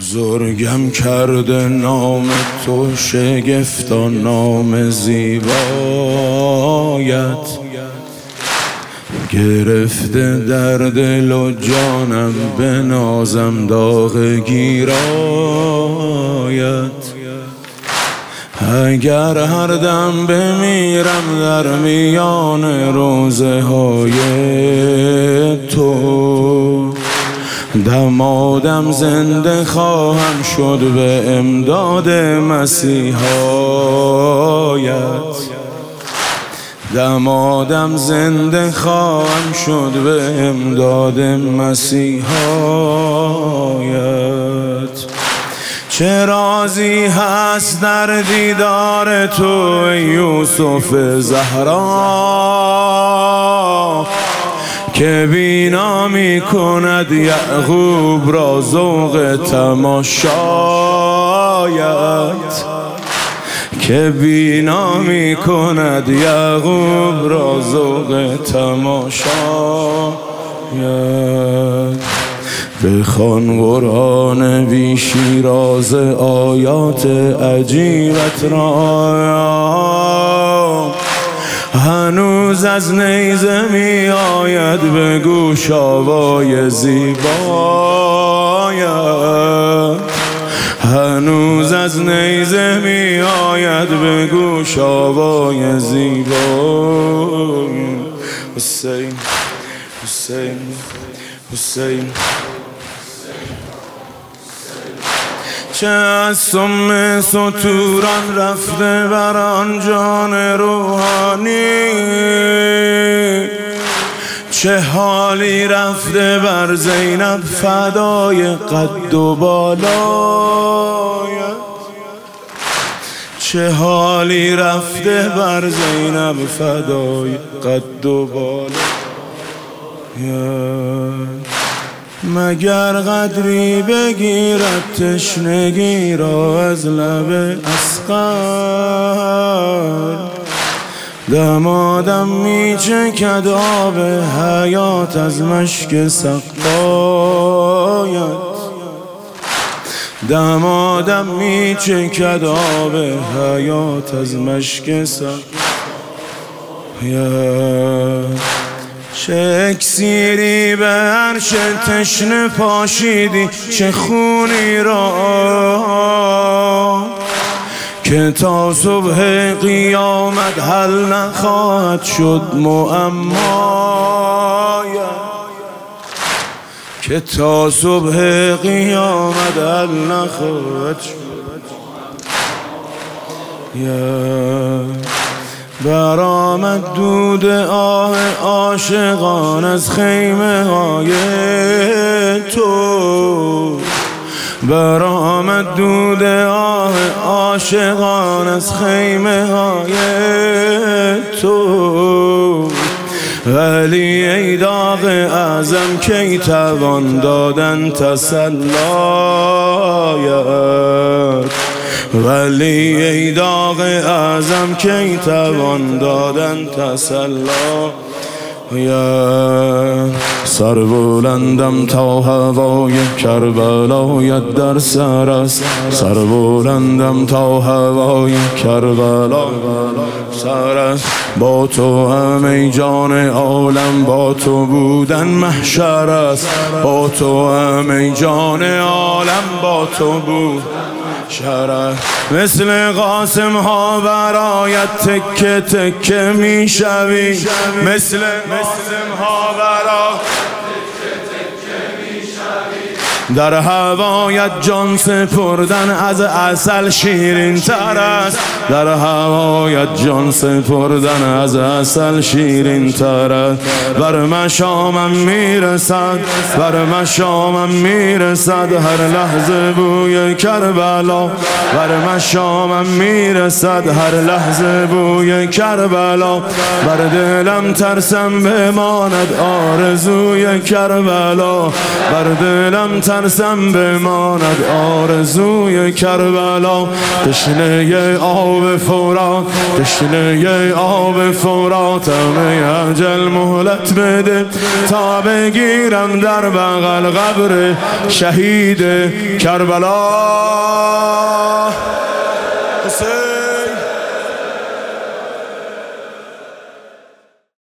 بزرگم کرده نام تو شگفتا نام زیبایت، گرفته در دل و جانم به نازم داغ گیرایت. اگر هر دم بمیرم در میان روزه های تو، دمادم زنده خواهم شد به امداد مسیحایت. دمادم زنده خواهم شد به امداد مسیحایت. چه رازی هست در دیدار تو یوسف زهرا، که بینا می کند یعقوب را ذوق تماشایت. که بینا می کند یعقوب را ذوق تماشایت. بخوان قرآن بی شیراز آیات عجیبت را، هنوز از نیزه می آید به گوش آوای زیبایت. هنوز از نیزه می آید به گوش آوای زیبایت. حسین حسین حسین، چه از سم ستوران رفته بر آن جان روحانی، چه حالی رفته بر زینب فدای قد و بالایت. چه حالی رفته بر زینب فدای قد و بالایت. مگر قدری بگیرد تشنگی را از لب اصغر، دمادم می چکد آب حیات از مشک سقایت. دمادم می چکد آب حیات از مشک سقایت. چه اکسیری به عرش تشنه پاشیدی، چه خونی را که تا صبح قیامت حل نخواهد شد معمایت. که تا صبح قیامت حل نخواهد شد. برآمد دود آه عاشقان از خیمه های تو، برآمد دود آه عاشقان از خیمه های تو. ولی ای داغ اعظم کی توان دادن تسلایت. ولی ای داغ اعظم کی توان دادن تسلایت. سر بلندم تا هوای کربلایت در سر است. سر بلندم تا هوای کربلا سر است. با تو همه جان عالم با تو بودن محشر است. با تو همه جان عالم با تو بود شرف. مثل قاسم ها برایت تکه تکه می شوی. مثل قاسم ها برایت تکه تکه می شوی. در هوایت جان سپردن از عسل شیرین تر است. در هوایت جان سپردن از عسل شیرین تر است. بر مشامم میرسد، بر مشامم میرسد هر لحظه بوی کربلا. بر مشامم میرسد هر لحظه بوی کربلا. بر دلم ترسم بماند آرزوی کربلا. بر دلم ترسم ترسم بماند آرزوی کربلا. تشنه آب فرات، تشنه آب فرات، اجل مهلت بده تا بگیرم در بغل قبر شهید کربلا. حسین